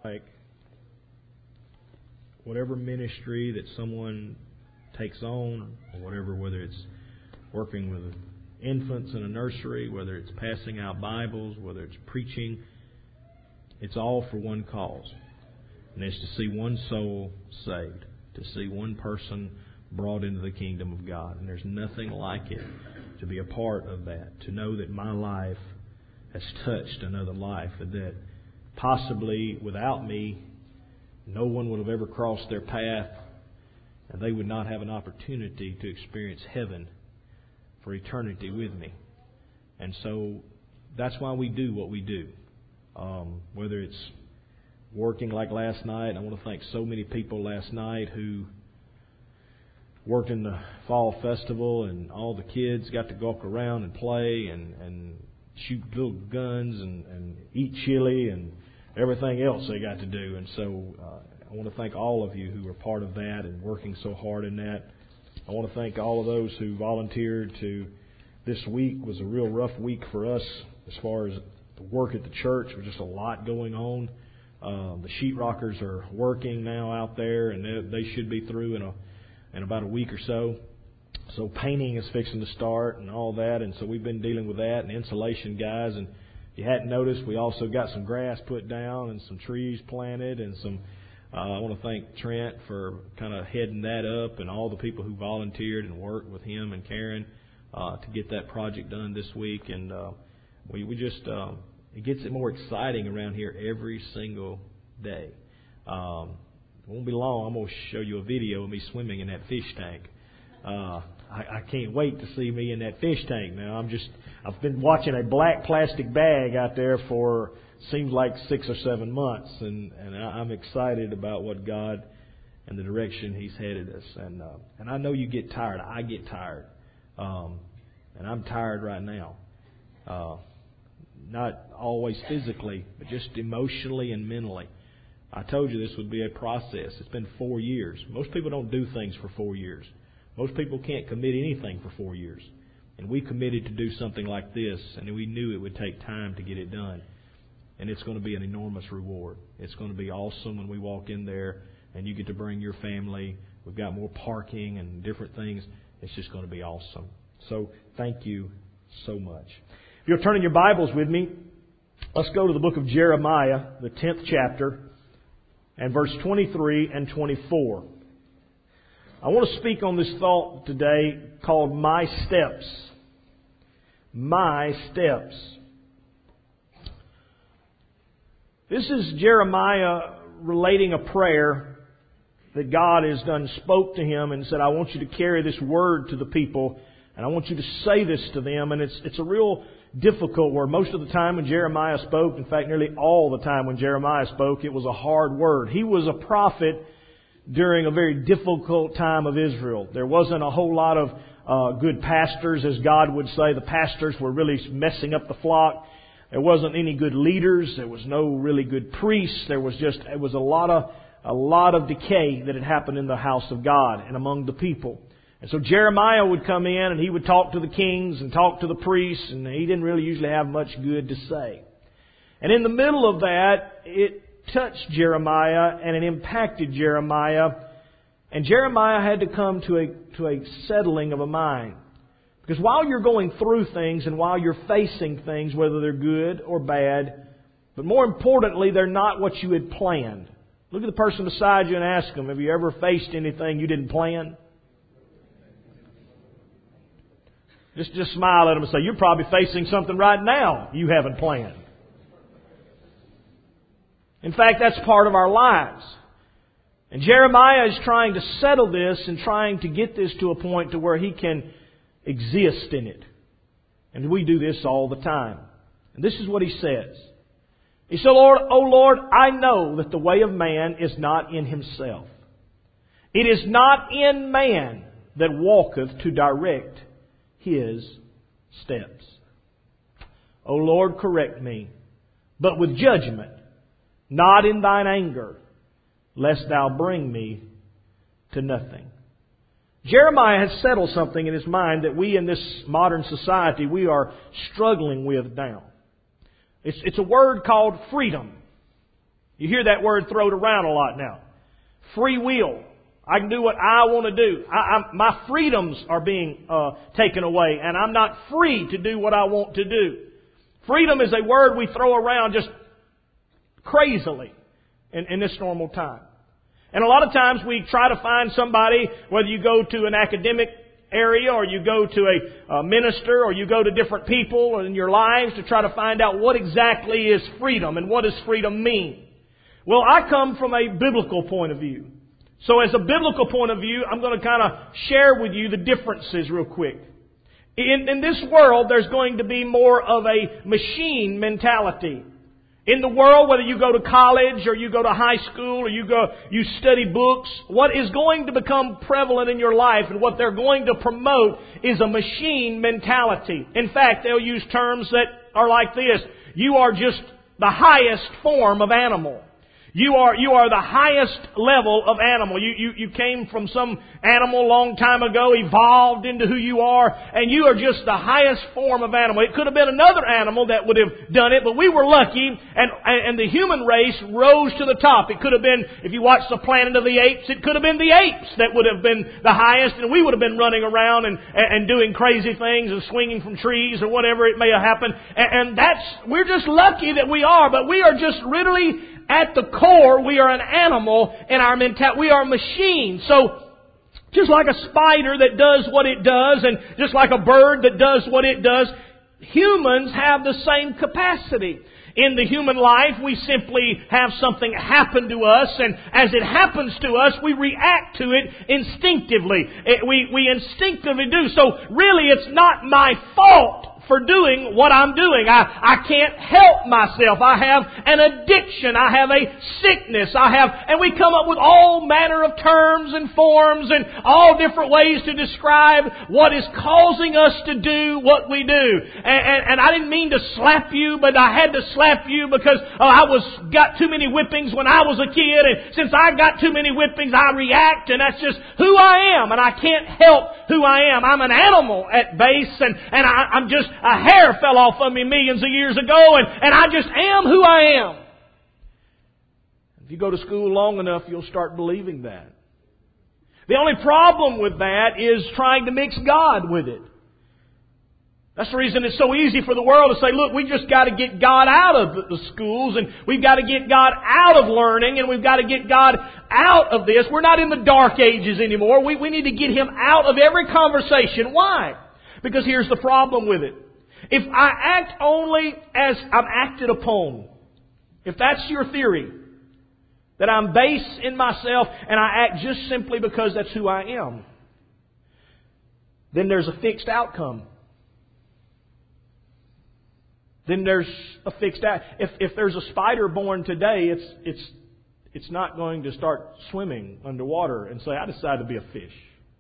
Like whatever ministry that someone takes on, or whatever, whether it's working with infants in a nursery, whether it's passing out Bibles, whether it's preaching, it's all for one cause. And it's to see one soul saved, to see one person brought into the kingdom of God. And there's nothing like it to be a part of that, to know that my life has touched another life, and that possibly without me, no one would have ever crossed their path, and they would not have an opportunity to experience heaven for eternity with me. And so that's why we do what we do. Whether it's working like last night, I want to thank so many people last night who worked in the fall festival, and all the kids got to walk around and play and shoot little guns and eat chili and everything else they got to do. And so I want to thank all of you who were part of that and working so hard in that. I want to thank all of those who volunteered to. This week was a real rough week for us as far as the work at the church. There was just a lot going on. The sheetrockers are working now out there, and they should be through in about a week or so. So painting is fixing to start and all that, and so we've been dealing with that, and insulation guys. And if you hadn't noticed, we also got some grass put down and some trees planted and some. I want to thank Trent for kind of heading that up, and all the people who volunteered and worked with him and Karen to get that project done this week. And we just it gets it more exciting around here every single day. It won't be long. I'm going to show you a video of me swimming in that fish tank. I can't wait to see me in that fish tank now. I've been watching a black plastic bag out there for seems like 6 or 7 months, and I'm excited about what God and the direction He's headed us. And I know you get tired. I get tired, and I'm tired right now. Not always physically, but just emotionally and mentally. I told you this would be a process. It's been 4 years. Most people don't do things for 4 years. Most people can't commit anything for 4 years. And we committed to do something like this, and we knew it would take time to get it done. And it's going to be an enormous reward. It's going to be awesome when we walk in there and you get to bring your family. We've got more parking and different things. It's just going to be awesome. So thank you so much. If you'll turn in your Bibles with me, let's go to the book of Jeremiah, the 10th chapter, and verse 23 and 24. I want to speak on this thought today called My Steps. My Steps. This is Jeremiah relating a prayer that God has done, spoke to him and said, I want you to carry this word to the people, and I want you to say this to them. And it's a real difficult word. Most of the time when Jeremiah spoke, in fact, nearly all the time when Jeremiah spoke, it was a hard word. He was a prophet during a very difficult time of Israel. There wasn't a whole lot of good pastors, as God would say. The pastors were really messing up the flock. There wasn't any good leaders. There was no really good priests. It was a lot of decay that had happened in the house of God and among the people. And so Jeremiah would come in and he would talk to the kings and talk to the priests, and he didn't really usually have much good to say. And in the middle of that, it touched Jeremiah and it impacted Jeremiah. And Jeremiah had to come to a settling of a mind. Because while you're going through things and while you're facing things, whether they're good or bad, but more importantly, they're not what you had planned. Look at the person beside you and ask them, have you ever faced anything you didn't plan? Just smile at them and say, you're probably facing something right now you haven't planned. In fact, that's part of our lives. And Jeremiah is trying to settle this and trying to get this to a point to where he can exist in it. And we do this all the time. And this is what he says. He said, O Lord, I know that the way of man is not in himself. It is not in man that walketh to direct his steps. O Lord, correct me, but with judgment, not in thine anger, lest thou bring me to nothing. Jeremiah has settled something in his mind that we in this modern society, we are struggling with now. It's a word called freedom. You hear that word thrown around a lot now. Free will. I can do what I want to do. My freedoms are being taken away, and I'm not free to do what I want to do. Freedom is a word we throw around just crazily in this normal time. And a lot of times we try to find somebody, whether you go to an academic area or you go to a minister or you go to different people in your lives to try to find out what exactly is freedom and what does freedom mean. Well, I come from a biblical point of view. So as a biblical point of view, I'm going to kind of share with you the differences real quick. In this world, there's going to be more of a machine mentality. In the world, whether you go to college or you go to high school or you study books, what is going to become prevalent in your life and what they're going to promote is a machine mentality. In fact, they'll use terms that are like this. You are just the highest form of animal. You are the highest level of animal. You came from some animal a long time ago, evolved into who you are, and you are just the highest form of animal. It could have been another animal that would have done it, but we were lucky, and the human race rose to the top. It could have been, if you watch the Planet of the Apes, it could have been the apes that would have been the highest, and we would have been running around and doing crazy things and swinging from trees or whatever it may have happened. And we're just lucky that we are, but we are just really, at the core, we are an animal in our mentality. We are a machine. So, just like a spider that does what it does, and just like a bird that does what it does, humans have the same capacity. In the human life, we simply have something happen to us, and as it happens to us, we react to it instinctively. We instinctively do. So, really, it's not my fault for doing what I'm doing. I can't help myself. I have an addiction. I have a sickness. And we come up with all manner of terms and forms and all different ways to describe what is causing us to do what we do. And I didn't mean to slap you, but I had to slap you because I got too many whippings when I was a kid, and since I got too many whippings, I react, and that's just who I am, and I can't help who I am. I'm an animal at base, and I'm just a hair fell off of me millions of years ago, and I just am who I am. If you go to school long enough, you'll start believing that. The only problem with that is trying to mix God with it. That's the reason it's so easy for the world to say, look, we just got to get God out of the schools, and we've got to get God out of learning, and we've got to get God out of this. We're not in the dark ages anymore. We need to get Him out of every conversation. Why? Because here's the problem with it. If I act only as I'm acted upon, if that's your theory, that I'm base in myself and I act just simply because that's who I am, then there's a fixed outcome. Then there's a fixed outcome. If there's a spider born today, it's not going to start swimming underwater and say, I decided to be a fish.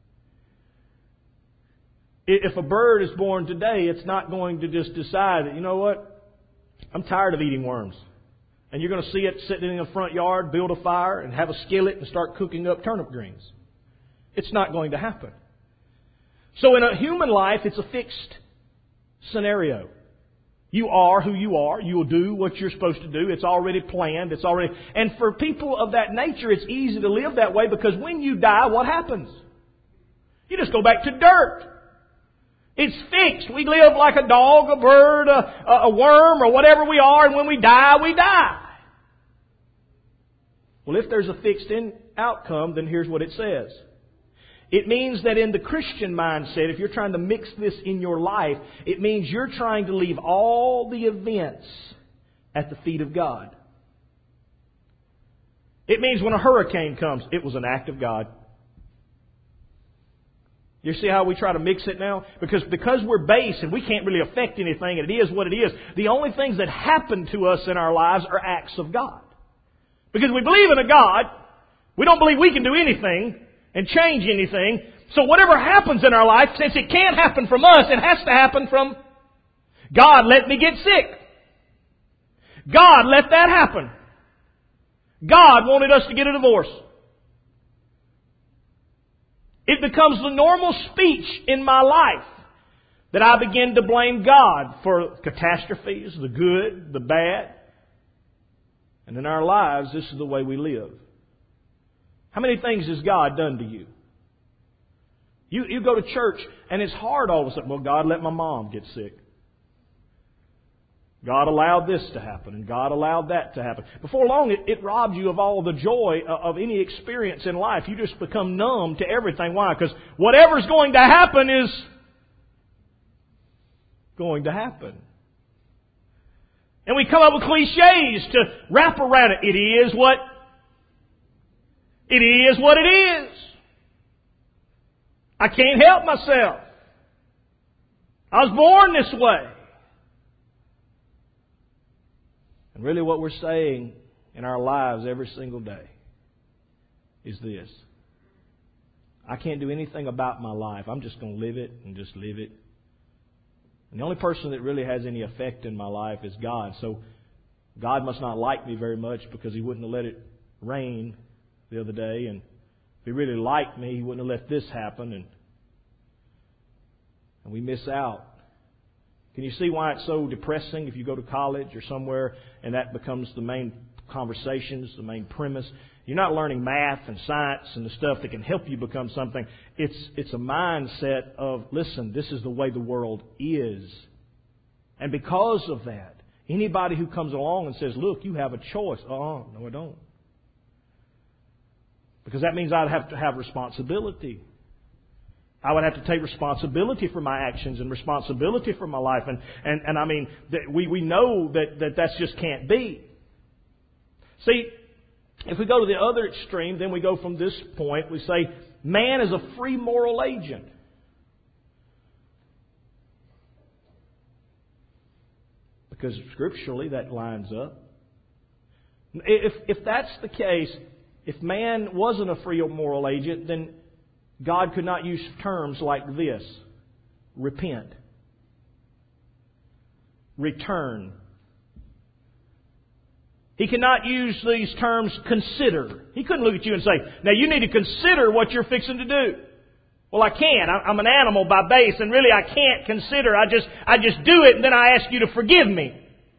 If a bird is born today, it's not going to just decide that, you know what, I'm tired of eating worms. And you're going to see it sitting in the front yard, build a fire, and have a skillet and start cooking up turnip greens. It's not going to happen. So in a human life, it's a fixed scenario. You are who you are. You will do what you're supposed to do. It's already planned. And for people of that nature, it's easy to live that way because when you die, what happens? You just go back to dirt. It's fixed. We live like a dog, a bird, a worm, or whatever we are, and when we die, we die. Well, if there's a fixed outcome, then here's what it says. It means that in the Christian mindset, if you're trying to mix this in your life, it means you're trying to leave all the events at the feet of God. It means when a hurricane comes, it was an act of God. You see how we try to mix it now? Because we're base and we can't really affect anything, and it is what it is. The only things that happen to us in our lives are acts of God. Because we believe in a God, we don't believe we can do anything and change anything. So whatever happens in our life, since it can't happen from us, it has to happen from God. Let me get sick. God let that happen. God wanted us to get a divorce. It becomes the normal speech in my life that I begin to blame God for catastrophes, the good, the bad. And in our lives, this is the way we live. How many things has God done to you? You go to church and it's hard all of a sudden. Well, God let my mom get sick. God allowed this to happen and God allowed that to happen. Before long, it robs you of all the joy of any experience in life. You just become numb to everything. Why? Because whatever's going to happen is going to happen. And we come up with cliches to wrap around it. It is what it is. I can't help myself. I was born this way. And really what we're saying in our lives every single day is this. I can't do anything about my life. I'm just going to live it and just live it. And the only person that really has any effect in my life is God. So God must not like me very much because He wouldn't have let it rain the other day. And if He really liked me, He wouldn't have let this happen. And we miss out. Can you see why it's so depressing if you go to college or somewhere and that becomes the main conversations, the main premise? You're not learning math and science and the stuff that can help you become something. It's a mindset of, listen, this is the way the world is. And because of that, anybody who comes along and says, look, you have a choice. No, I don't. Because that means I'd have to have responsibility. I would have to take responsibility for my actions and responsibility for my life. And I mean, we know that just can't be. See, if we go to the other extreme, then we go from this point, we say, man is a free moral agent. Because scripturally that lines up. If that's the case, if man wasn't a free moral agent, then God could not use terms like this. Repent. Return. He cannot use these terms, consider. He couldn't look at you and say, now you need to consider what you're fixing to do. Well, I can't. I'm an animal by base, and really I can't consider. I just do it, and then I ask you to forgive me.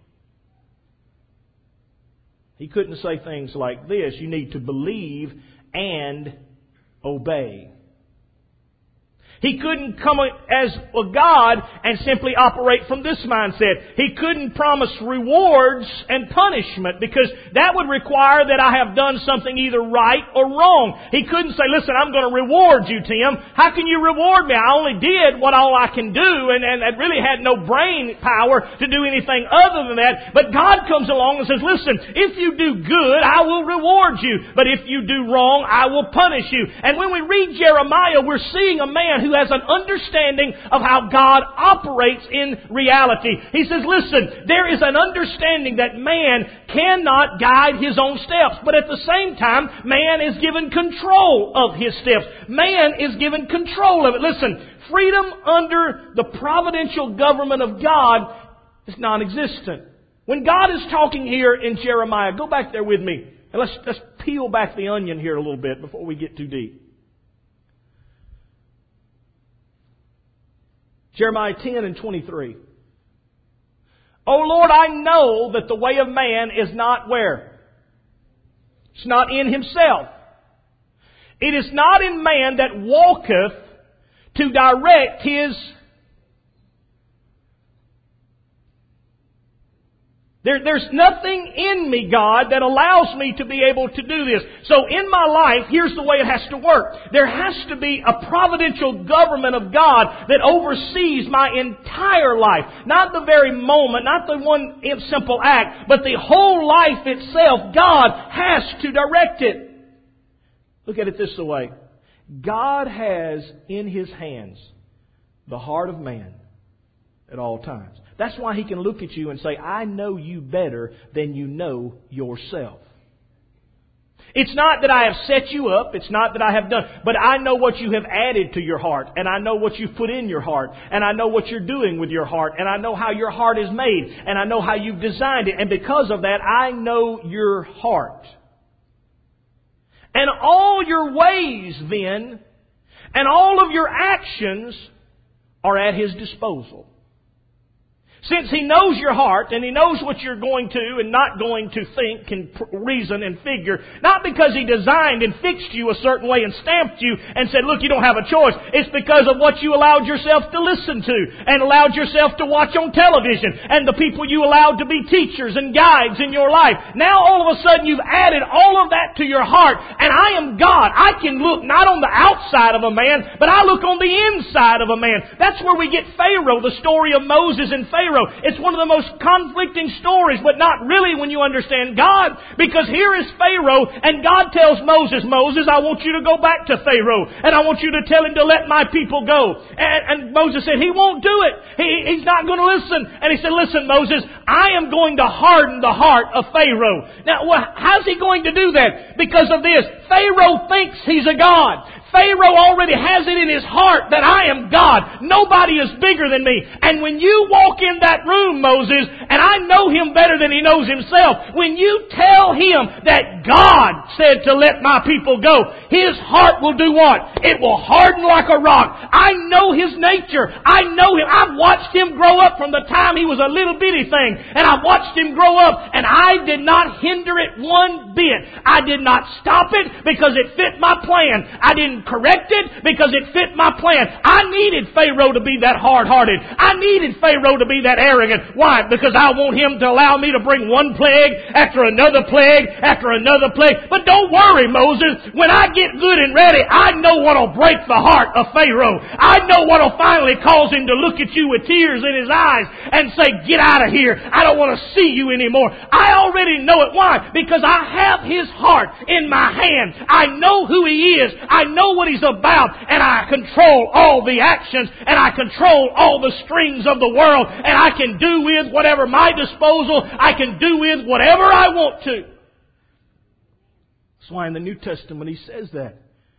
He couldn't say things like this. You need to believe and obey. He couldn't come as a God and simply operate from this mindset. He couldn't promise rewards and punishment because that would require that I have done something either right or wrong. He couldn't say, listen, I'm going to reward you, Tim. How can you reward me? I only did what all I can do and I really had no brain power to do anything other than that. But God comes along and says, listen, if you do good, I will reward you. But if you do wrong, I will punish you. And when we read Jeremiah, we're seeing a man who has an understanding of how God operates in reality. He says, listen, there is an understanding that man cannot guide his own steps, but at the same time, man is given control of his steps. Man is given control of it. Listen, freedom under the providential government of God is non-existent. When God is talking here in Jeremiah, go back there with me, and let's peel back the onion here a little bit before we get too deep. Jeremiah 10 and 23. O Lord, I know that the way of man is not where? It's not in himself. It is not in man that walketh to direct his... There's nothing in me, God, that allows me to be able to do this. So in my life, here's the way it has to work. There has to be a providential government of God that oversees my entire life. Not the very moment, not the one simple act, but the whole life itself. God has to direct it. Look at it this way. God has in His hands the heart of man at all times. That's why He can look at you and say, I know you better than you know yourself. It's not that I have set you up. It's not that I have done. But I know what you have added to your heart. And I know what you've put in your heart. And I know what you're doing with your heart. And I know how your heart is made. And I know how you've designed it. And because of that, I know your heart. And all your ways then, and all of your actions are at His disposal. Since He knows your heart and He knows what you're going to and not going to think and reason and figure, not because He designed and fixed you a certain way and stamped you and said, look, you don't have a choice. It's because of what you allowed yourself to listen to and allowed yourself to watch on television and the people you allowed to be teachers and guides in your life. Now all of a sudden you've added all of that to your heart, and I am God. I can look not on the outside of a man, but I look on the inside of a man. That's where we get Pharaoh, the story of Moses and Pharaoh. It's one of the most conflicting stories, but not really when you understand God. Because here is Pharaoh, and God tells Moses, Moses, I want you to go back to Pharaoh, and I want you to tell him to let my people go. And Moses said, he won't do it. He's not going to listen. And he said, listen, Moses, I am going to harden the heart of Pharaoh. Now, how's he going to do that? Because of this. Pharaoh thinks he's a God. Pharaoh already has it in his heart that I am God. Nobody is bigger than me. And when you walk in that room, Moses, and I know him better than he knows himself, when you tell him that God said to let my people go, his heart will do what? It will harden like a rock. I know his nature. I know him. I've watched him grow up from the time he was a little bitty thing. And I watched him grow up, and I did not hinder it one bit. I did not stop it because it fit my plan. I didn't correct it because it fit my plan. I needed Pharaoh to be that hard-hearted. I needed Pharaoh to be that arrogant. Why? Because I want him to allow me to bring one plague after another plague after another plague. But don't worry, Moses. When I get good and ready, I know what will break the heart of Pharaoh. I know what will finally cause him to look at you with tears in his eyes and say, get out of here. I don't want to see you anymore. I already know it. Why? Because I have his heart in my hand. I know who he is. I know what he's about, and I control all the actions, and I control all the strings of the world, and I can do with whatever my disposal, I can do with whatever I want to. That's why in the New Testament he says that.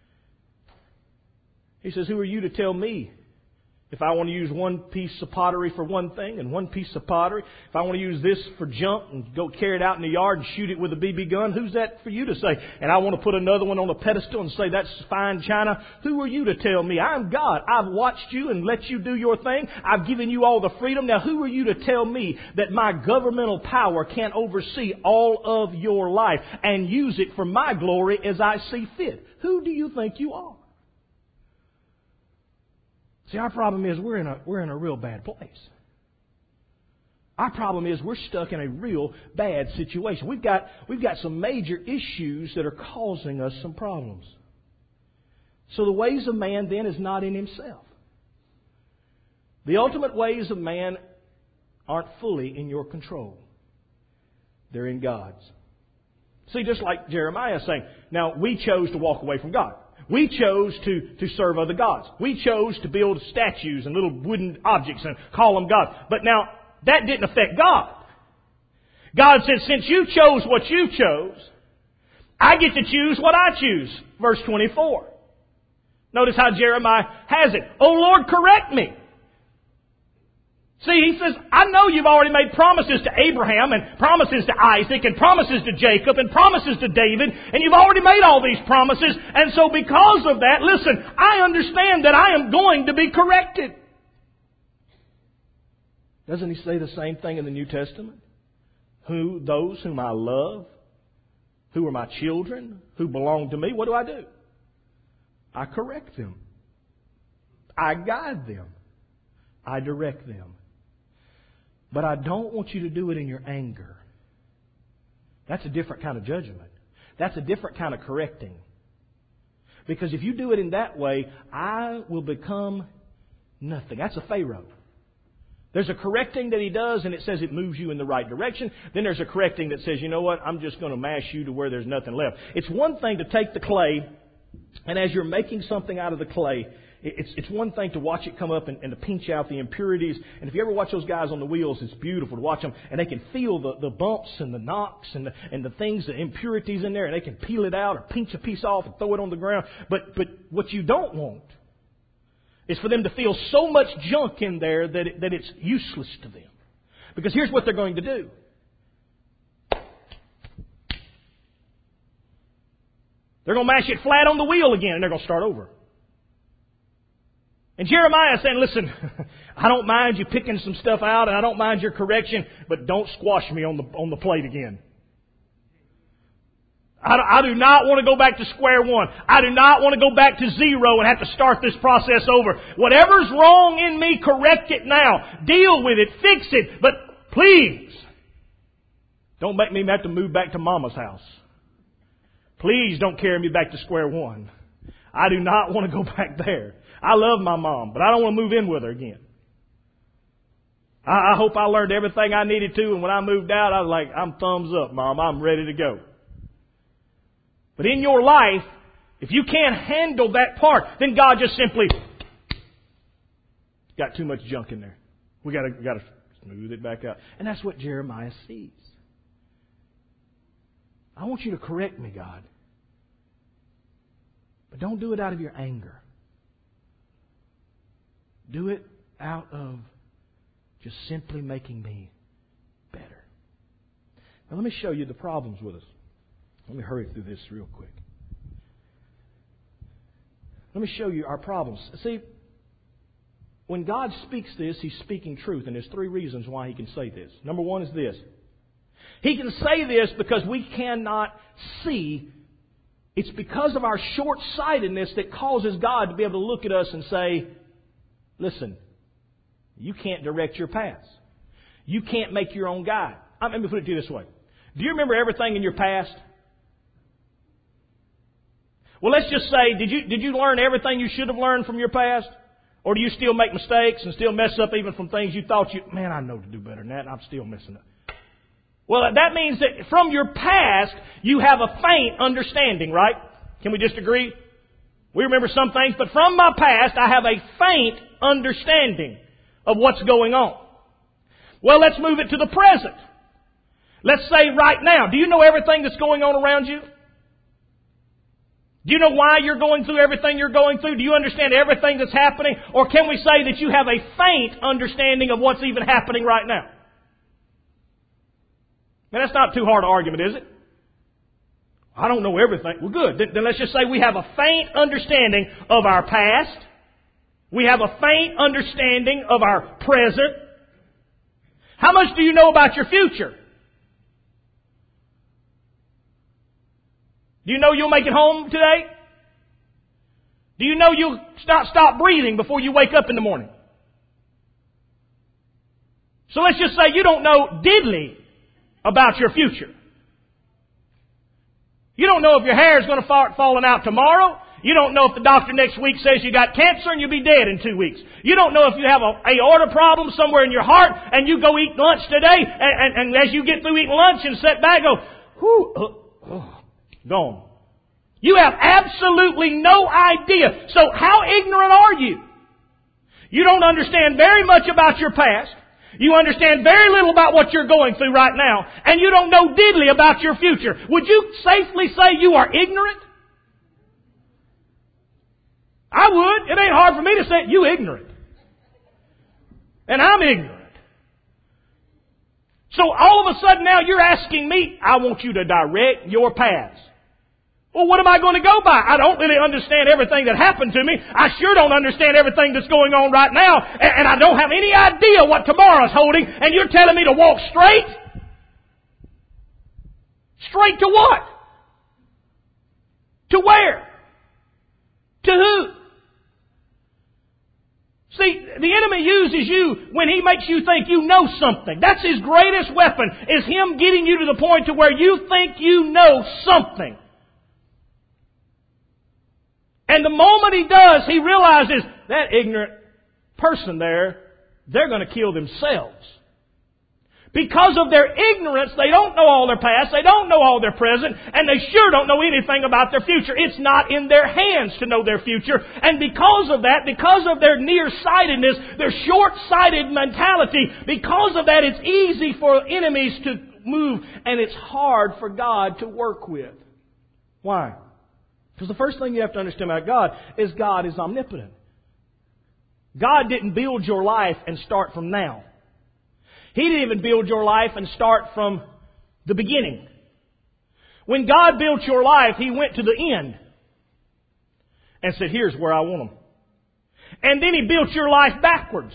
He says, who are you to tell me if I want to use one piece of pottery for one thing and one piece of pottery? If I want to use this for junk and go carry it out in the yard and shoot it with a BB gun, who's that for you to say? And I want to put another one on a pedestal and say that's fine china. Who are you to tell me? I'm God. I've watched you and let you do your thing. I've given you all the freedom. Now who are you to tell me that my governmental power can't oversee all of your life and use it for my glory as I see fit? Who do you think you are? See, our problem is we're in a real bad place. Our problem is we're stuck in a real bad situation. We've got some major issues that are causing us some problems. So the ways of man then is not in himself. The ultimate ways of man aren't fully in your control. They're in God's. See, just like Jeremiah is saying, now we chose to walk away from God. We chose to serve other gods. We chose to build statues and little wooden objects and call them God. But now, that didn't affect God. God said, since you chose what you chose, I get to choose what I choose. Verse 24. Notice how Jeremiah has it. Oh Lord, correct me. See, he says, I know you've already made promises to Abraham and promises to Isaac and promises to Jacob and promises to David, and you've already made all these promises. And so because of that, listen, I understand that I am going to be corrected. Doesn't he say the same thing in the New Testament? Those whom I love, who are my children, who belong to me, what do? I correct them. I guide them. I direct them. But I don't want you to do it in your anger. That's a different kind of judgment. That's a different kind of correcting. Because if you do it in that way, I will become nothing. That's a Pharaoh. There's a correcting that he does, and it says it moves you in the right direction. Then there's a correcting that says, you know what, I'm just going to mash you to where there's nothing left. It's one thing to take the clay, and as you're making something out of the clay, it's one thing to watch it come up and to pinch out the impurities. And if you ever watch those guys on the wheels, it's beautiful to watch them. And they can feel the bumps and the knocks and the things, the impurities in there. And they can peel it out or pinch a piece off and throw it on the ground. But what you don't want is for them to feel so much junk in there that it's useless to them. Because here's what they're going to do. They're going to mash it flat on the wheel again and they're going to start over. And Jeremiah is saying, listen, I don't mind you picking some stuff out and I don't mind your correction, but don't squash me on the plate again. I do not want to go back to square one. I do not want to go back to zero and have to start this process over. Whatever's wrong in me, correct it now. Deal with it. Fix it. But please, don't make me have to move back to Mama's house. Please don't carry me back to square one. I do not want to go back there. I love my mom, but I don't want to move in with her again. I hope I learned everything I needed to, and when I moved out, I was like, I'm thumbs up, Mom. I'm ready to go. But in your life, if you can't handle that part, then God just simply got too much junk in there. We got to smooth it back out. And that's what Jeremiah sees. I want you to correct me, God. But don't do it out of your anger. Do it out of just simply making me better. Now let me show you the problems with us. Let me hurry through this real quick. Let me show you our problems. See, when God speaks this, He's speaking truth. And there's three reasons why He can say this. Number one is this. He can say this because we cannot see. It's because of our short-sightedness that causes God to be able to look at us and say, listen, you can't direct your paths. You can't make your own guide. Let me put it to you this way. Do you remember everything in your past? Well, let's just say, did you learn everything you should have learned from your past? Or do you still make mistakes and still mess up even from things you thought man, I know to do better than that, and I'm still messing up. Well, that means that from your past, you have a faint understanding, right? Can we just agree? We remember some things, but from my past, I have a faint understanding of what's going on. Well, let's move it to the present. Let's say right now, do you know everything that's going on around you? Do you know why you're going through everything you're going through? Do you understand everything that's happening? Or can we say that you have a faint understanding of what's even happening right now? Now, that's not too hard an argument, is it? I don't know everything. Well, good. Then let's just say we have a faint understanding of our past. We have a faint understanding of our present. How much do you know about your future? Do you know you'll make it home today? Do you know you'll stop breathing before you wake up in the morning? So let's just say you don't know diddly about your future. You don't know if your hair is going to start falling out tomorrow. You don't know if the doctor next week says you got cancer and you'll be dead in 2 weeks. You don't know if you have an aorta problem somewhere in your heart and you go eat lunch today and as you get through eating lunch and sit back go, whew, gone. You have absolutely no idea. So how ignorant are you? You don't understand very much about your past. You understand very little about what you're going through right now. And you don't know diddly about your future. Would you safely say you are ignorant? I would. It ain't hard for me to say you ignorant. And I'm ignorant. So all of a sudden now you're asking me, I want you to direct your paths. Well, what am I going to go by? I don't really understand everything that happened to me. I sure don't understand everything that's going on right now. And I don't have any idea what tomorrow's holding. And you're telling me to walk straight? Straight to what? To where? To who? See, the enemy uses you when he makes you think you know something. That's his greatest weapon, is him getting you to the point to where you think you know something. And the moment he does, he realizes that ignorant person there, they're going to kill themselves. Because of their ignorance, they don't know all their past, they don't know all their present, and they sure don't know anything about their future. It's not in their hands to know their future. And because of that, because of their nearsightedness, their short-sighted mentality, because of that, it's easy for enemies to move, and it's hard for God to work with. Why? Because the first thing you have to understand about God is omnipotent. God didn't build your life and start from now. He didn't even build your life and start from the beginning. When God built your life, He went to the end and said, here's where I want them. And then He built your life backwards.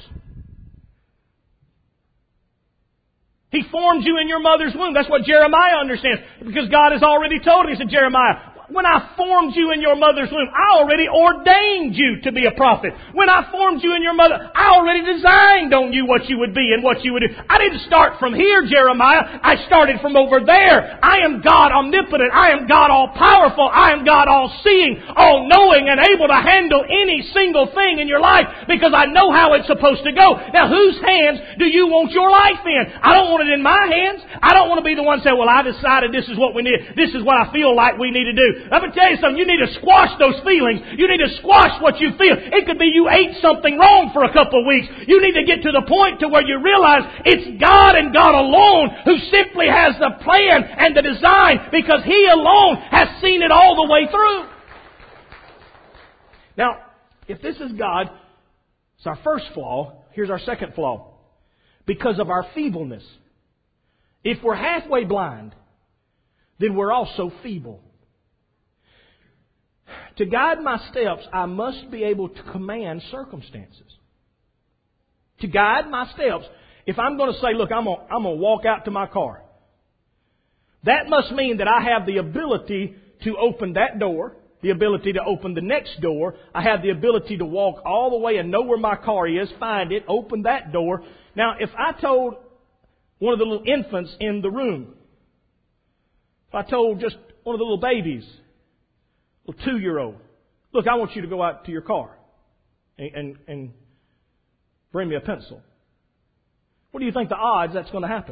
He formed you in your mother's womb. That's what Jeremiah understands. Because God has already told him. He said, Jeremiah, when I formed you in your mother's womb, I already ordained you to be a prophet. When I formed you in your mother, I already designed on you what you would be and what you would do. I didn't start from here, Jeremiah. I started from over there. I am God omnipotent. I am God all-powerful. I am God all-seeing, all-knowing, and able to handle any single thing in your life because I know how it's supposed to go. Now, whose hands do you want your life in? I don't want it in my hands. I don't want to be the one saying, well, I decided this is what we need. This is what I feel like we need to do. Let me tell you something. You need to squash those feelings. You need to squash what you feel. It could be you ate something wrong for a couple of weeks. You need to get to the point to where you realize it's God and God alone who simply has the plan and the design because He alone has seen it all the way through. Now, if this is God, it's our first flaw. Here's our second flaw. Because of our feebleness. If we're halfway blind, then we're also feeble. To guide my steps, I must be able to command circumstances. To guide my steps, if I'm going to say, look, I'm going to walk out to my car, that must mean that I have the ability to open that door, the ability to open the next door. I have the ability to walk all the way and know where my car is, find it, open that door. Now, if I told one of the little infants in the room, if I told just one of the little babies, a 2-year-old, look, I want you to go out to your car and bring me a pencil. What do you think the odds that's going to happen?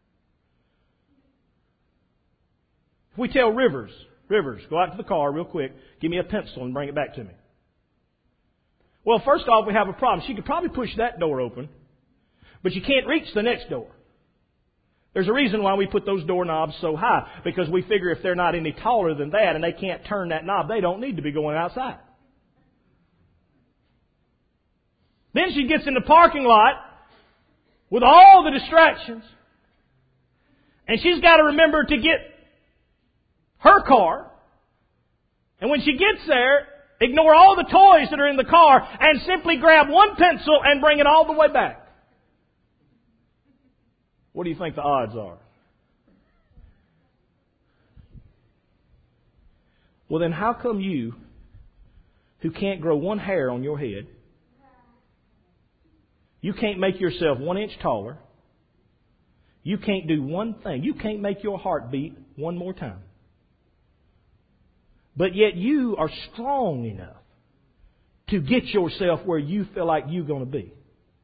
If we tell Rivers, go out to the car real quick, give me a pencil and bring it back to me. Well, first off, we have a problem. She could probably push that door open, but you can't reach the next door. There's a reason why we put those doorknobs so high, because we figure if they're not any taller than that and they can't turn that knob, they don't need to be going outside. Then she gets in the parking lot with all the distractions, and she's got to remember to get her car. And when she gets there, ignore all the toys that are in the car and simply grab one pencil and bring it all the way back. What do you think the odds are? Well, then how come you, who can't grow one hair on your head, you can't make yourself 1 inch taller, you can't do one thing, you can't make your heart beat one more time, but yet you are strong enough to get yourself where you feel like you're going to be?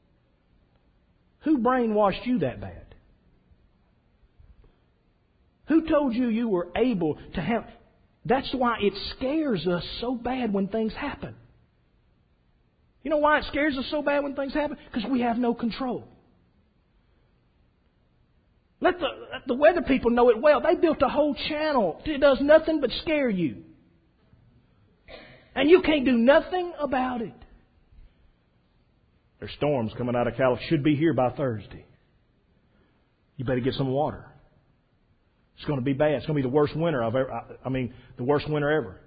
Who brainwashed you that bad? Who told you you were able to have... That's why it scares us so bad when things happen. You know why it scares us so bad when things happen? Because we have no control. Let the weather people know it well. They built a whole channel. It does nothing but scare you. And you can't do nothing about it. There's storms coming out of California. Should be here by Thursday. You better get some water. It's going to be bad. It's going to be the worst winter the worst winter ever.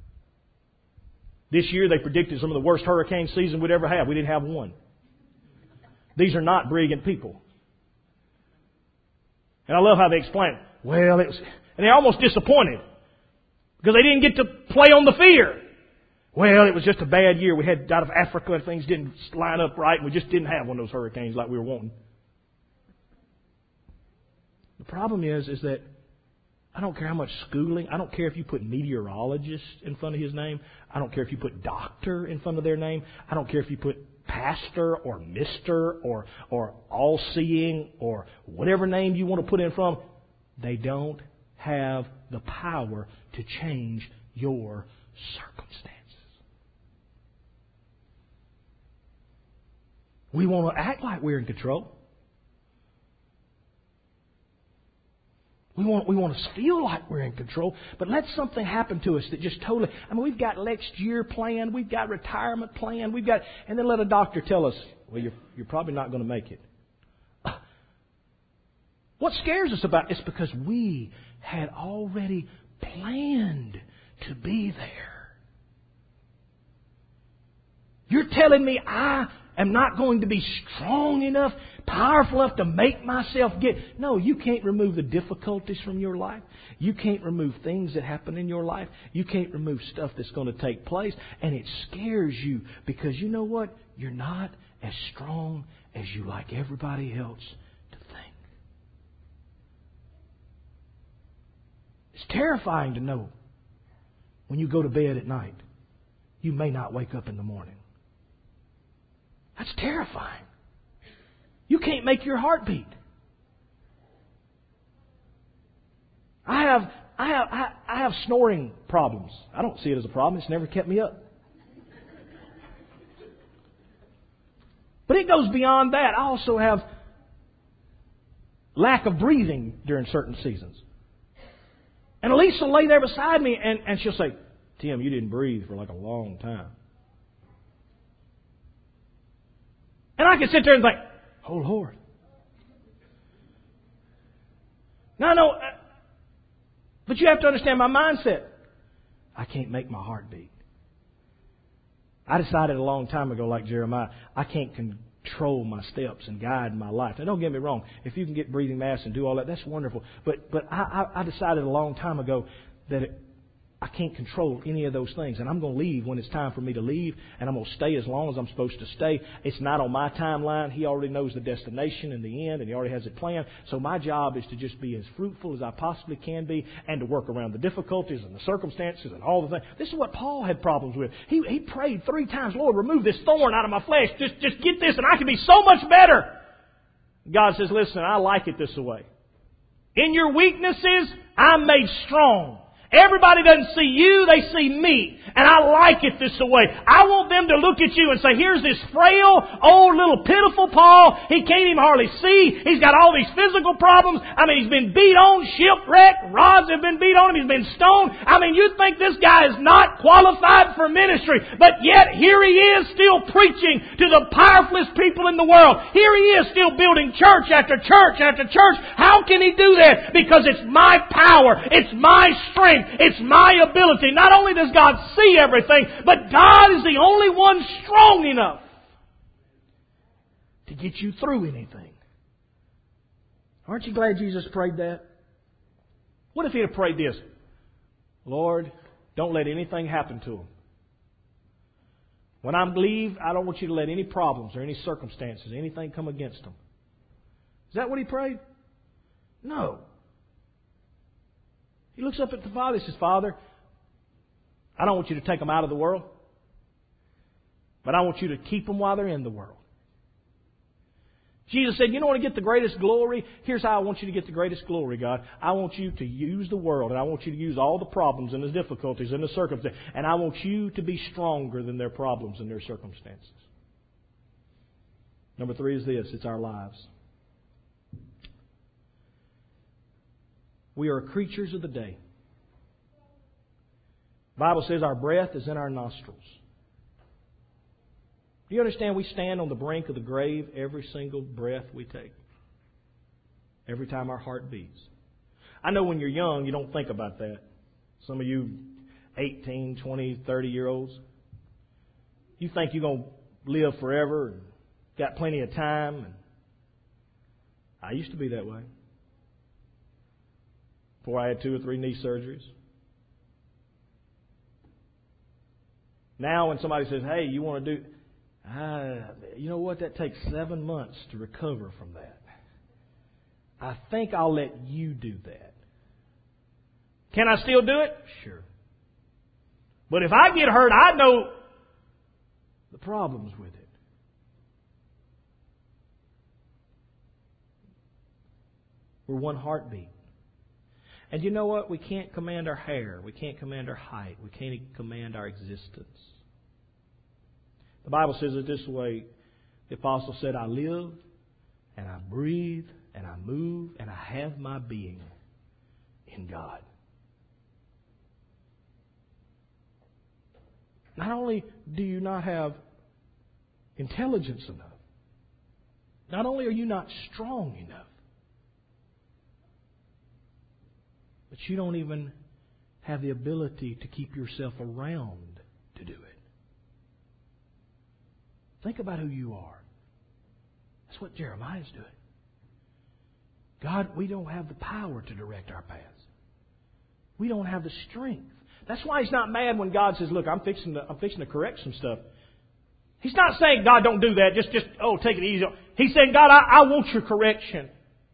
This year they predicted some of the worst hurricane season we'd ever have. We didn't have one. These are not brilliant people. And I love how they explain it. Well, and they're almost disappointed because they didn't get to play on the fear. Well, it was just a bad year. We had out of Africa and things didn't line up right. And we just didn't have one of those hurricanes like we were wanting. The problem is that I don't care how much schooling. I don't care if you put meteorologist in front of his name. I don't care if you put doctor in front of their name. I don't care if you put pastor or mister or all-seeing or whatever name you want to put in front of them. They don't have the power to change your circumstances. We want to act like we're in control. We want to feel like we're in control, but let something happen to us that just totally... we've got next year planned, we've got retirement planned, and then let a doctor tell us, well, you're probably not going to make it. What scares us about it is because we had already planned to be there. You're telling me I am not going to be strong enough, powerful enough to make myself get... No, you can't remove the difficulties from your life. You can't remove things that happen in your life. You can't remove stuff that's going to take place. And it scares you because you know what? You're not as strong as you like everybody else to think. It's terrifying to know when you go to bed at night, you may not wake up in the morning. That's terrifying. You can't make your heart beat. I have snoring problems. I don't see it as a problem. It's never kept me up. But it goes beyond that. I also have lack of breathing during certain seasons. And Elise will lay there beside me and she'll say, Tim, you didn't breathe for like a long time. And I can sit there and think, oh Lord. No, but you have to understand my mindset. I can't make my heart beat. I decided a long time ago, like Jeremiah, I can't control my steps and guide my life. Now, don't get me wrong. If you can get breathing masks and do all that, that's wonderful. But I decided a long time ago that I can't control any of those things. And I'm going to leave when it's time for me to leave. And I'm going to stay as long as I'm supposed to stay. It's not on my timeline. He already knows the destination and the end, and He already has it planned. So my job is to just be as fruitful as I possibly can be and to work around the difficulties and the circumstances and all the things. This is what Paul had problems with. He prayed 3 times, Lord, remove this thorn out of my flesh. Just get this and I can be so much better. God says, listen, I like it this way. In your weaknesses, I'm made strong. Everybody doesn't see you, they see me. And I like it this way. I want them to look at you and say, here's this frail, old, little pitiful Paul. He can't even hardly see. He's got all these physical problems. I mean, he's been beat on, shipwrecked. Rods have been beat on him. He's been stoned. I mean, you'd think this guy is not qualified for ministry. But yet, here he is still preaching to the powerfulest people in the world. Here he is still building church after church after church. How can he do that? Because it's my power. It's my strength. It's my ability. Not only does God see everything, but God is the only one strong enough to get you through anything. Aren't you glad Jesus prayed that? What if He had prayed this? Lord, don't let anything happen to them. When I leave, I don't want you to let any problems or any circumstances, anything come against them. Is that what He prayed? No. He looks up at the Father and says, Father, I don't want you to take them out of the world, but I want you to keep them while they're in the world. Jesus said, you don't want to get the greatest glory? Here's how I want you to get the greatest glory, God. I want you to use the world, and I want you to use all the problems and the difficulties and the circumstances, and I want you to be stronger than their problems and their circumstances. Number 3 is this, it's our lives. We are creatures of the day. The Bible says our breath is in our nostrils. Do you understand we stand on the brink of the grave every single breath we take? Every time our heart beats. I know when you're young, you don't think about that. Some of you 18, 20, 30-year-olds, you think you're going to live forever and got plenty of time. And I used to be that way. Before I had 2 or 3 knee surgeries. Now when somebody says, hey, you want to do... you know what? That takes 7 months to recover from that. I think I'll let you do that. Can I still do it? Sure. But if I get hurt, I know the problems with it. We're one heartbeat. And you know what? We can't command our hair. We can't command our height. We can't command our existence. The Bible says it this way. The apostle said, I live and I breathe and I move and I have my being in God. Not only do you not have intelligence enough, not only are you not strong enough, but you don't even have the ability to keep yourself around to do it. Think about who you are. That's what Jeremiah's doing. God, we don't have the power to direct our paths. We don't have the strength. That's why He's not mad when God says, look, I'm fixing to correct some stuff. He's not saying, God, don't do that. Just take it easy. He's saying, God, I want your correction.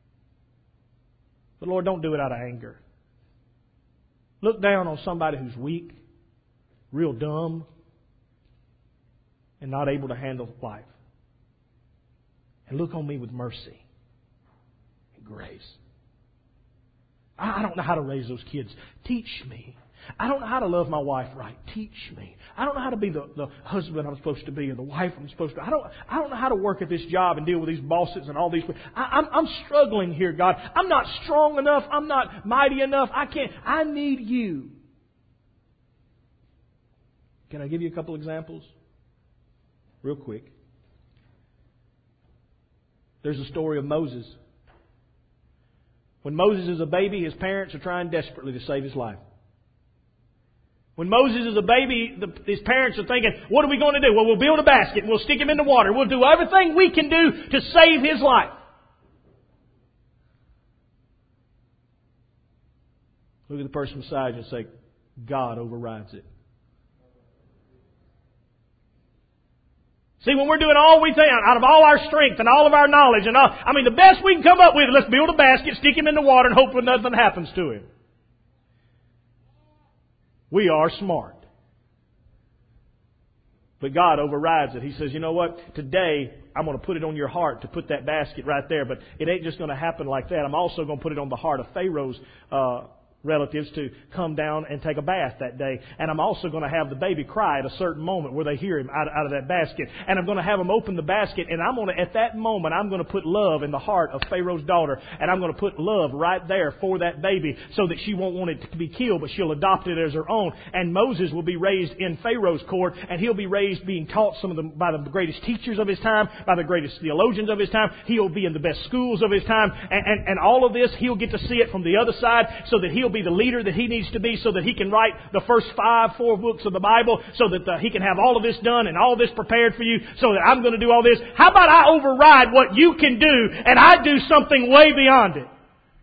But Lord, don't do it out of anger. Look down on somebody who's weak, real dumb, and not able to handle life. And look on me with mercy and grace. I don't know how to raise those kids. Teach me. I don't know how to love my wife right. Teach me. I don't know how to be the husband I'm supposed to be or the wife I'm supposed to be. I don't know how to work at this job and deal with these bosses and all these people. I'm struggling here, God. I'm not strong enough. I'm not mighty enough. I need You. Can I give you a couple examples? Real quick. There's a story of Moses. When Moses is a baby, his parents are trying desperately to save his life. When Moses is a baby, his parents are thinking, what are we going to do? Well, we'll build a basket and we'll stick him in the water. We'll do everything we can do to save his life. Look at the person beside you and say, God overrides it. See, when we're doing all we can out of all our strength and all of our knowledge and the best we can come up with, let's build a basket, stick him in the water and hope that nothing happens to him. We are smart. But God overrides it. He says, you know what? Today, I'm going to put it on your heart to put that basket right there. But it ain't just going to happen like that. I'm also going to put it on the heart of Pharaoh's relatives to come down and take a bath that day. And I'm also going to have the baby cry at a certain moment where they hear him out of that basket. And I'm going to have them open the basket. And at that moment, I'm going to put love in the heart of Pharaoh's daughter. And I'm going to put love right there for that baby so that she won't want it to be killed, but she'll adopt it as her own. And Moses will be raised in Pharaoh's court, and he'll be raised being taught by the greatest teachers of his time, by the greatest theologians of his time. He'll be in the best schools of his time. And all of this, he'll get to see it from the other side so that he'll be the leader that he needs to be so that he can write the first 4 books of the Bible so that he can have all of this done and all this prepared for you so that I'm going to do all this. How about I override what you can do and I do something way beyond it?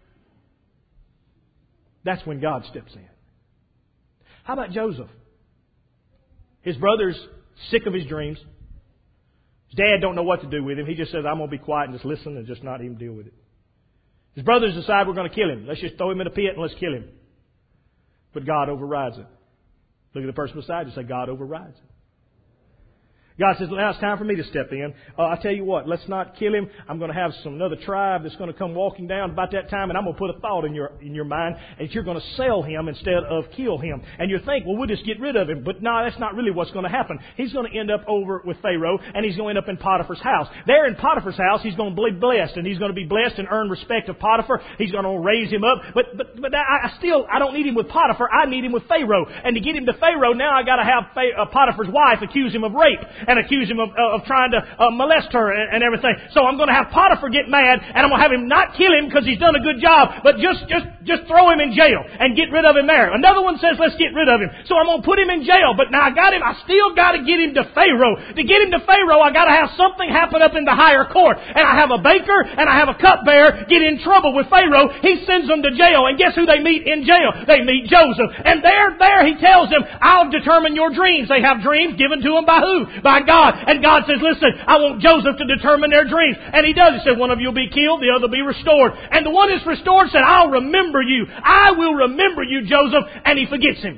That's when God steps in. How about Joseph? His brother's sick of his dreams. His dad don't know what to do with him. He just says, I'm going to be quiet and just listen and just not even deal with it. His brothers decide we're going to kill him. Let's just throw him in a pit and let's kill him. But God overrides it. Look at the person beside you and say, God overrides it. God says, now it's time for me to step in. I tell you what, let's not kill him. I'm going to have another tribe that's going to come walking down about that time, and I'm going to put a thought in your mind that you're going to sell him instead of kill him. And you think, well, we'll just get rid of him. But no, that's not really what's going to happen. He's going to end up over with Pharaoh, and he's going to end up in Potiphar's house. There in Potiphar's house, he's going to be blessed, and he's going to be blessed and earn respect of Potiphar. He's going to raise him up. But I don't need him with Potiphar. I need him with Pharaoh. And to get him to Pharaoh, now I got to have Potiphar's wife accuse him of rape and accuse him of trying to molest her and everything. So I'm going to have Potiphar get mad, and I'm going to have him not kill him because he's done a good job, but just throw him in jail and get rid of him there. Another one says, let's get rid of him. So I'm going to put him in jail, but now I still got to get him to Pharaoh. To get him to Pharaoh, I got to have something happen up in the higher court. And I have a baker and I have a cupbearer get in trouble with Pharaoh. He sends them to jail, and guess who they meet in jail? They meet Joseph. And there he tells them, I'll determine your dreams. They have dreams given to them by who? By God. And God says, listen, I want Joseph to determine their dreams. And he does. He said, one of you will be killed, the other will be restored. And the one that's restored said, I'll remember you. I will remember you, Joseph. And he forgets him.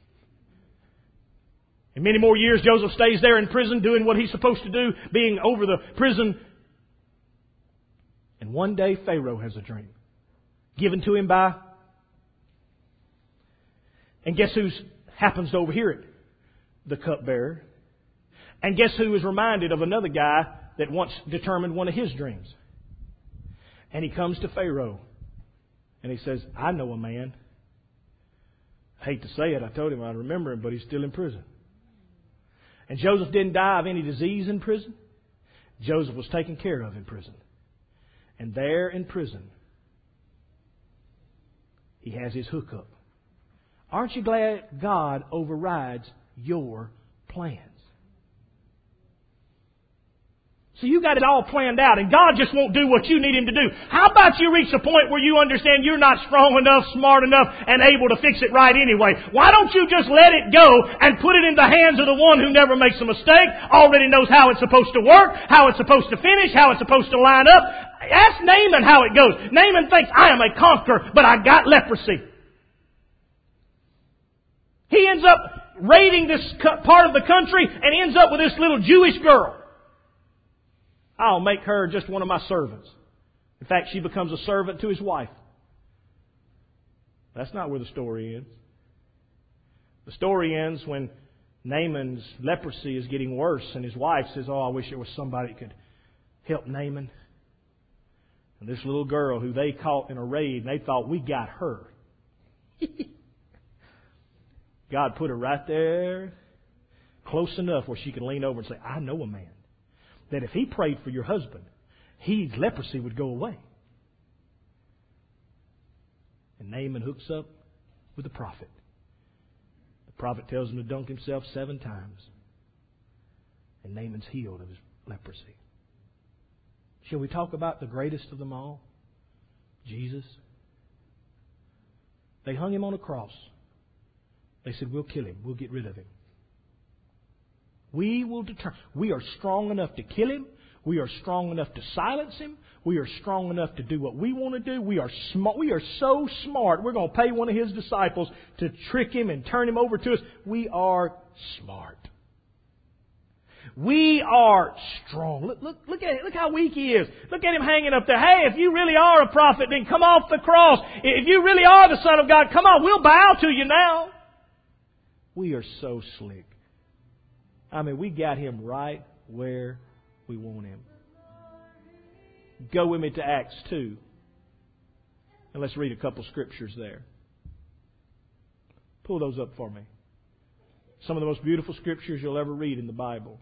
In many more years, Joseph stays there in prison doing what he's supposed to do, being over the prison. And one day, Pharaoh has a dream given to him by... And guess who happens to overhear it? The cupbearer. And guess who is reminded of another guy that once determined one of his dreams? And he comes to Pharaoh and he says, I know a man. I hate to say it, I told him I'd remember him, but he's still in prison. And Joseph didn't die of any disease in prison. Joseph was taken care of in prison. And there in prison, he has his hookup. Aren't you glad God overrides your plans? So you got it all planned out, and God just won't do what you need Him to do. How about you reach a point where you understand you're not strong enough, smart enough, and able to fix it right anyway? Why don't you just let it go and put it in the hands of the one who never makes a mistake, already knows how it's supposed to work, how it's supposed to finish, how it's supposed to line up? Ask Naaman how it goes. Naaman thinks, I am a conqueror, but I got leprosy. He ends up raiding this part of the country and ends up with this little Jewish girl. I'll make her just one of my servants. In fact, she becomes a servant to his wife. That's not where the story ends. The story ends when Naaman's leprosy is getting worse and his wife says, oh, I wish there was somebody that could help Naaman. And this little girl who they caught in a raid, and they thought, we got her. God put her right there, close enough where she could lean over and say, I know a man that if he prayed for your husband, his leprosy would go away. And Naaman hooks up with the prophet. The prophet tells him to dunk himself 7 times. And Naaman's healed of his leprosy. Shall we talk about the greatest of them all? Jesus. They hung Him on a cross. They said, we'll kill Him. We'll get rid of Him. We will determine. We are strong enough to kill Him. We are strong enough to silence Him. We are strong enough to do what we want to do. We are smart. We are so smart. We're going to pay one of His disciples to trick Him and turn Him over to us. We are smart. We are strong. Look at it. Look how weak He is. Look at Him hanging up there. Hey, if you really are a prophet, then come off the cross. If you really are the Son of God, come on. We'll bow to you now. We are so slick. I mean, we got Him right where we want Him. Go with me to Acts 2. And let's read a couple scriptures there. Pull those up for me. Some of the most beautiful scriptures you'll ever read in the Bible.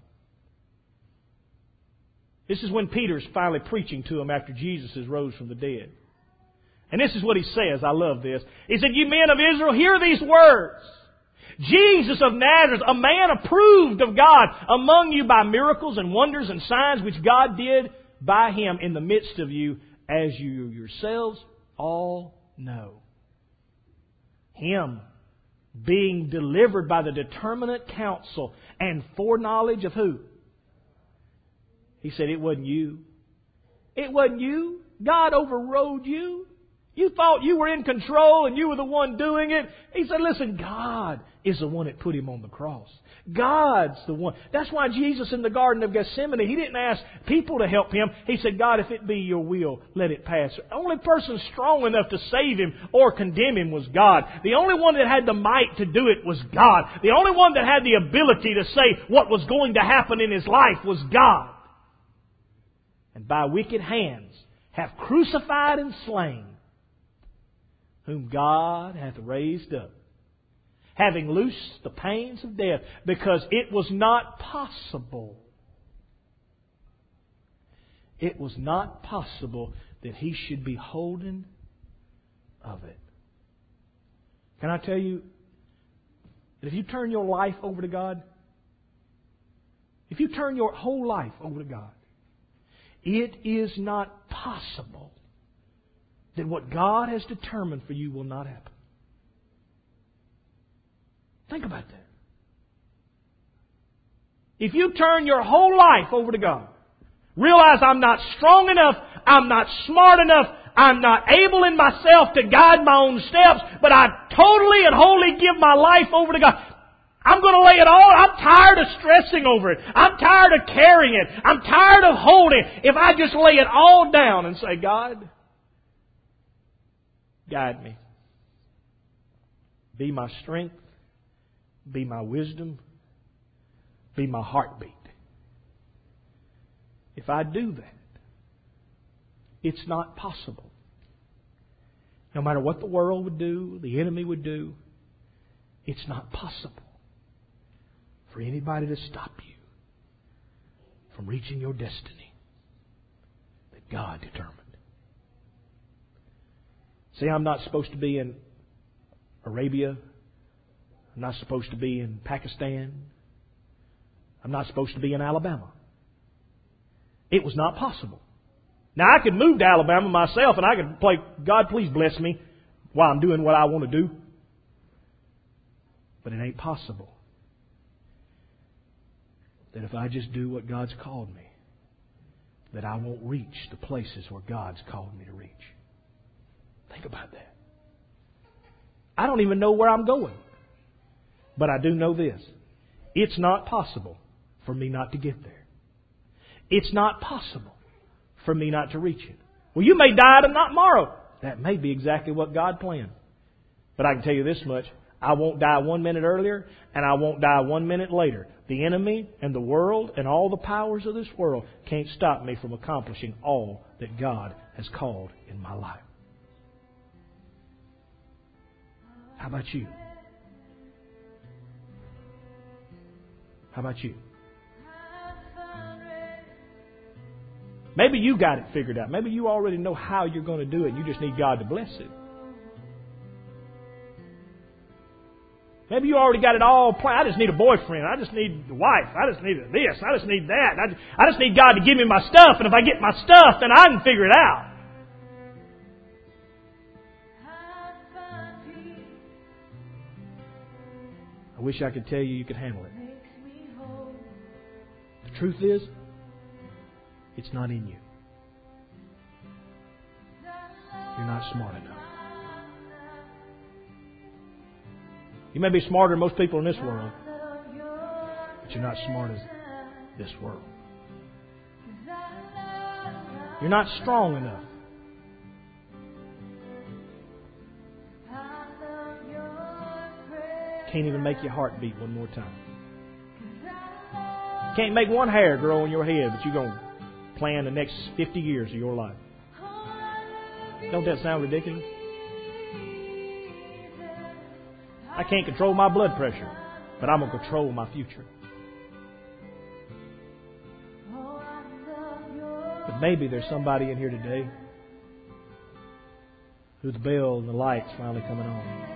This is when Peter's finally preaching to them after Jesus has rose from the dead. And this is what he says. I love this. He said, you men of Israel, hear these words. Jesus of Nazareth, a man approved of God among you by miracles and wonders and signs which God did by Him in the midst of you, as you yourselves all know. Him being delivered by the determinate counsel and foreknowledge of who? He said, it wasn't you. It wasn't you. God overrode you. You thought you were in control and you were the one doing it. He said, listen, God is the one that put Him on the cross. God's the one. That's why Jesus in the Garden of Gethsemane, He didn't ask people to help Him. He said, God, if it be your will, let it pass. The only person strong enough to save Him or condemn Him was God. The only one that had the might to do it was God. The only one that had the ability to say what was going to happen in His life was God. And by wicked hands have crucified and slain, whom God hath raised up, having loosed the pains of death, because it was not possible. It was not possible that He should be holden of it. Can I tell you that if you turn your life over to God, if you turn your whole life over to God, it is not possible that what God has determined for you will not happen. Think about that. If you turn your whole life over to God, realize I'm not strong enough, I'm not smart enough, I'm not able in myself to guide my own steps, but I totally and wholly give my life over to God. I'm going to lay it all. I'm tired of stressing over it. I'm tired of carrying it. I'm tired of holding it. If I just lay it all down and say, God, guide me. Be my strength. Be my wisdom. Be my heartbeat. If I do that, it's not possible. No matter what the world would do, the enemy would do, it's not possible for anybody to stop you from reaching your destiny that God determined. See, I'm not supposed to be in Arabia. I'm not supposed to be in Pakistan. I'm not supposed to be in Alabama. It was not possible. Now, I could move to Alabama myself and I could play, God, please bless me while I'm doing what I want to do. But it ain't possible that if I just do what God's called me, that I won't reach the places where God's called me to reach. Think about that. I don't even know where I'm going. But I do know this. It's not possible for me not to get there. It's not possible for me not to reach it. Well, you may die tomorrow. That may be exactly what God planned. But I can tell you this much. I won't die 1 minute earlier, and I won't die 1 minute later. The enemy and the world and all the powers of this world can't stop me from accomplishing all that God has called in my life. How about you? How about you? Maybe you got it figured out. Maybe you already know how you're going to do it. You just need God to bless it. Maybe you already got it all planned. I just need a boyfriend. I just need a wife. I just need this. I just need that. I just need God to give me my stuff. And if I get my stuff, then I can figure it out. I wish I could tell you could handle it. The truth is, it's not in you. You're not smart enough. You may be smarter than most people in this world, but you're not smart as this world. You're not strong enough. Can't even make your heart beat one more time. Can't make one hair grow on your head, but you're going to plan the next 50 years of your life. Don't that sound ridiculous? I can't control my blood pressure, but I'm going to control my future. But maybe there's somebody in here today who the bell and the light's finally coming on.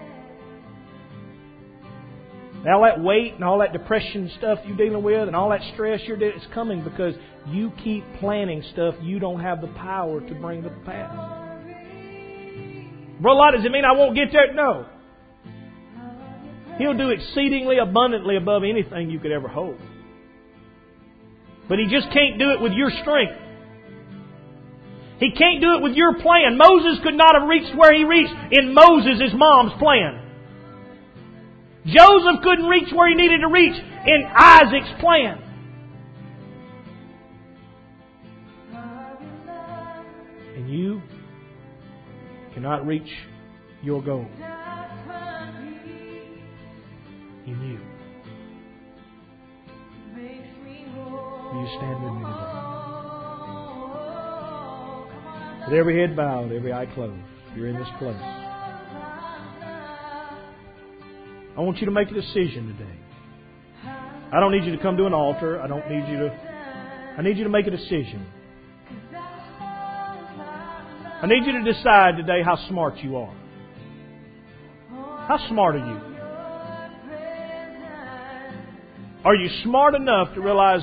All that weight and all that depression stuff you're dealing with and all that stress you're dealing with, it's coming because you keep planning stuff you don't have the power to bring to pass. Brother, does it mean I won't get there? No. He'll do exceedingly abundantly above anything you could ever hope. But He just can't do it with your strength. He can't do it with your plan. Moses could not have reached where he reached in Moses' mom's plan. Joseph couldn't reach where he needed to reach in Isaac's plan. And you cannot reach your goal in you. Will you stand with me today? With every head bowed, every eye closed, if you're in this place, I want you to make a decision today. I don't need you to come to an altar. I need you to make a decision. I need you to decide today how smart you are. How smart are you? Are you smart enough to realize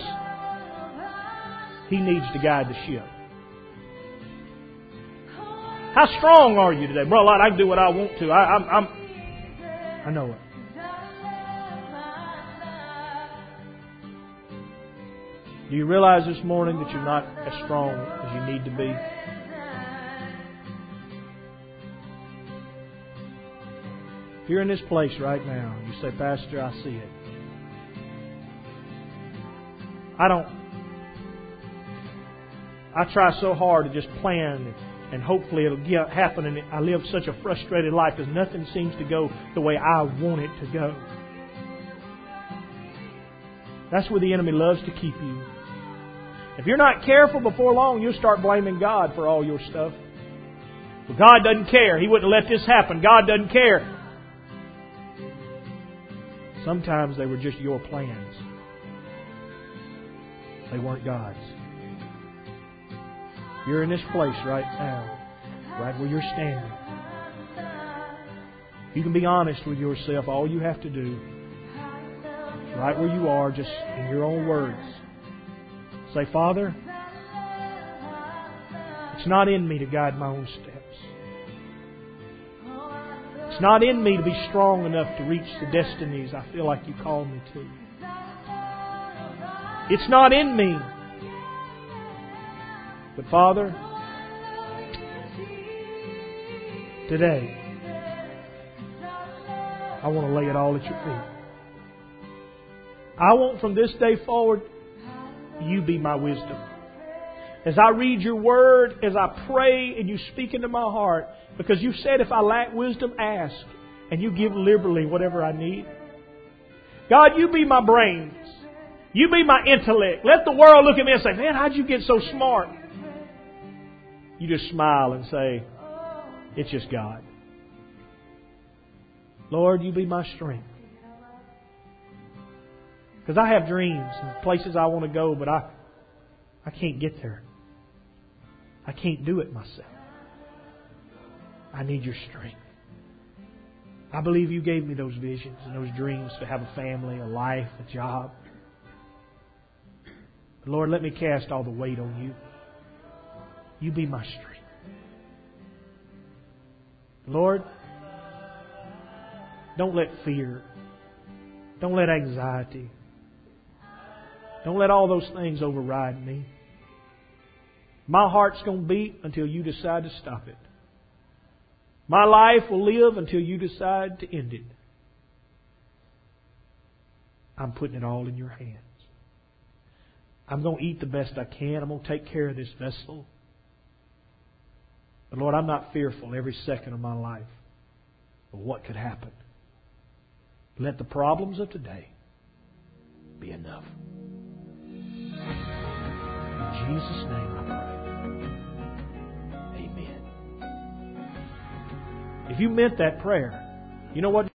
He needs to guide the ship? How strong are you today? Brother, I can do what I want to. I know it. Do you realize this morning that you're not as strong as you need to be? If you're in this place right now, you say, Pastor, I see it. I try so hard to just plan and hopefully it'll happen, and I live such a frustrated life because nothing seems to go the way I want it to go. That's where the enemy loves to keep you. If you're not careful, before long you'll start blaming God for all your stuff. But God doesn't care. He wouldn't let this happen. God doesn't care. Sometimes they were just your plans. They weren't God's. You're in this place right now, right where you're standing. You can be honest with yourself. All you have to do, right where you are, just in your own words, say, Father, It's not in me to guide my own steps. It's not in me to be strong enough to reach the destinies I feel like You called me to. It's not in me. But Father, today, I want to lay it all at Your feet. I want from this day forward, You be my wisdom. As I read Your Word, as I pray and You speak into my heart, because You said if I lack wisdom, ask, and You give liberally whatever I need. God, You be my brains. You be my intellect. Let the world look at me and say, man, how'd you get so smart? You just smile and say, it's just God. Lord, You be my strength. Because I have dreams and places I want to go, but I can't get there. I can't do it myself. I need Your strength. I believe You gave me those visions and those dreams to have a family, a life, a job. But Lord, let me cast all the weight on You. You be my strength. Lord, don't let fear, don't let anxiety, don't let all those things override me. My heart's going to beat until You decide to stop it. My life will live until You decide to end it. I'm putting it all in Your hands. I'm going to eat the best I can. I'm going to take care of this vessel. But Lord, I'm not fearful every second of my life of what could happen. Let the problems of today be enough. In Jesus' name I pray. Amen. If you meant that prayer, you know what?